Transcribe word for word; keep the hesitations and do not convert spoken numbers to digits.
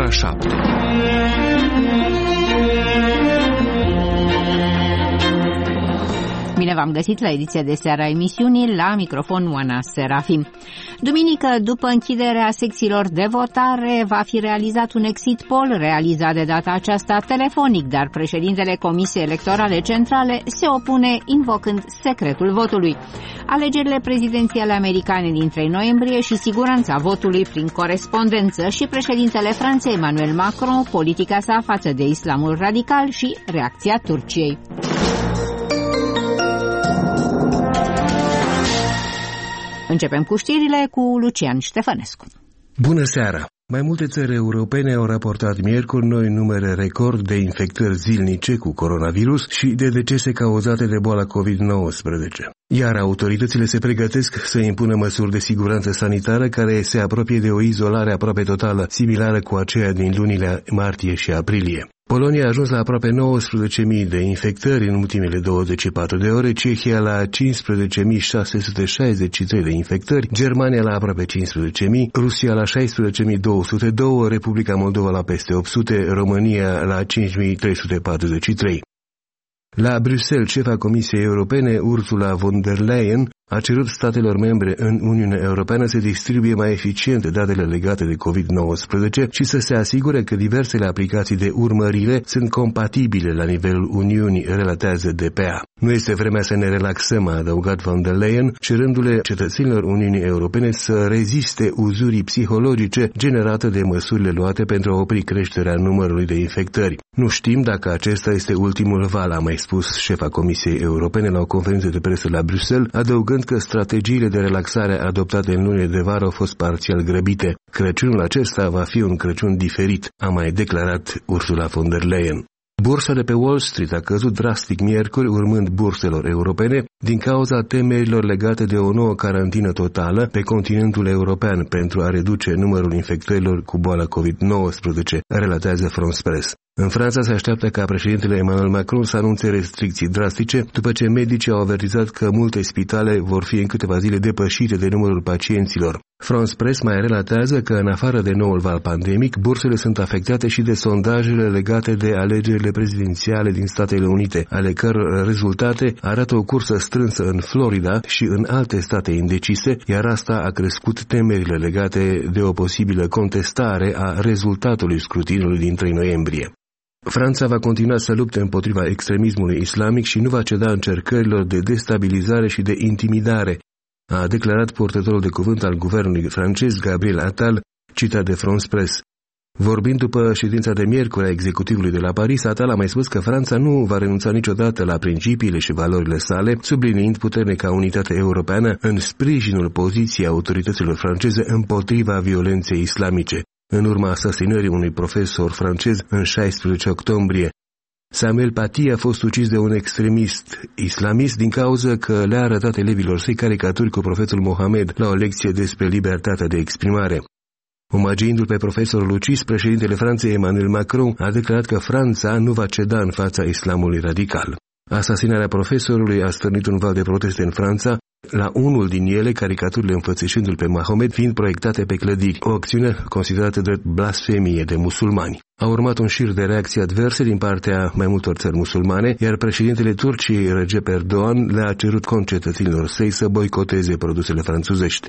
ora șapte. Bine v-am găsit la ediția de seară a emisiunii, la microfon Oana Serafim. Duminică, după închiderea secțiilor de votare, va fi realizat un exit poll, realizat de data aceasta telefonic, dar președintele Comisiei Electorale Centrale se opune invocând secretul votului. Alegerile prezidențiale americane din trei noiembrie și siguranța votului prin corespondență și președintele Franței Emmanuel Macron, politica sa față de islamul radical și reacția Turciei. Începem cu știrile cu Lucian Ștefănescu. Bună seara! Mai multe țări europene au raportat miercuri noi numere record de infectări zilnice cu coronavirus și de decese cauzate de boala covid nouăsprezece. Iar autoritățile se pregătesc să impună măsuri de siguranță sanitară care se apropie de o izolare aproape totală, similară cu aceea din lunile martie și aprilie. Polonia a ajuns la aproape nouăsprezece mii de infectări în ultimele douăzeci și patru de ore, Cehia la cincisprezece mii șase sute șaizeci și trei de infectări, Germania la aproape cincisprezece mii, Rusia la șaisprezece mii două sute doi, Republica Moldova la peste opt sute, România la cinci mii trei sute patruzeci și trei. La Bruxelles, șefa Comisiei Europene, Ursula von der Leyen, a cerut statelor membre în Uniunea Europeană să distribuie mai eficient datele legate de covid nouăsprezece și să se asigure că diversele aplicații de urmărire sunt compatibile la nivelul Uniunii, relatează D P A. Nu este vremea să ne relaxăm, a adăugat von der Leyen, cerându-le cetățenilor Uniunii Europene să reziste uzurii psihologice generate de măsurile luate pentru a opri creșterea numărului de infectări. Nu știm dacă acesta este ultimul val, a mai spus șefa Comisiei Europene la o conferință de presă la Bruxelles, adăugând că strategiile de relaxare adoptate în lunile de vară au fost parțial grăbite. Crăciunul acesta va fi un Crăciun diferit, a mai declarat Ursula von der Leyen. Bursa de pe Wall Street a căzut drastic miercuri, urmând burselor europene, din cauza temerilor legate de o nouă carantină totală pe continentul european pentru a reduce numărul infectărilor cu boala covid nouăsprezece, relatează France Press. În Franța se așteaptă ca președintele Emmanuel Macron să anunțe restricții drastice, după ce medicii au avertizat că multe spitale vor fi în câteva zile depășite de numărul pacienților. France Press mai relatează că, în afară de noul val pandemic, bursele sunt afectate și de sondajele legate de alegerile prezidențiale din Statele Unite, ale căror rezultate arată o cursă strânsă în Florida și în alte state indecise, iar asta a crescut temerile legate de o posibilă contestare a rezultatului scrutinului din trei noiembrie. Franța va continua să lupte împotriva extremismului islamic și nu va ceda încercărilor de destabilizare și de intimidare, a declarat purtătorul de cuvânt al guvernului francez Gabriel Attal, citat de France Press. Vorbind după ședința de miercuri a executivului de la Paris, Attal a mai spus că Franța nu va renunța niciodată la principiile și valorile sale, subliniind puternica unitate europeană în sprijinul poziției autorităților franceze împotriva violenței islamice, în urma asasinării unui profesor francez în șaisprezece octombrie. Samuel Paty a fost ucis de un extremist islamist din cauza că le-a arătat elevilor săi caricaturi cu profetul Mohamed la o lecție despre libertatea de exprimare. Omagiindu-l pe profesorul ucis, președintele Franței Emmanuel Macron a declarat că Franța nu va ceda în fața islamului radical. Asasinarea profesorului a stârnit un val de proteste în Franța, la unul din ele caricaturile înfățișându-l pe Mahomet fiind proiectate pe clădiri, o acțiune considerată drept blasfemie de musulmani. A urmat un șir de reacții adverse din partea mai multor țări musulmane, iar președintele Turciei Recep Erdogan le-a cerut concetățenilor săi să boicoteze produsele franțuzești.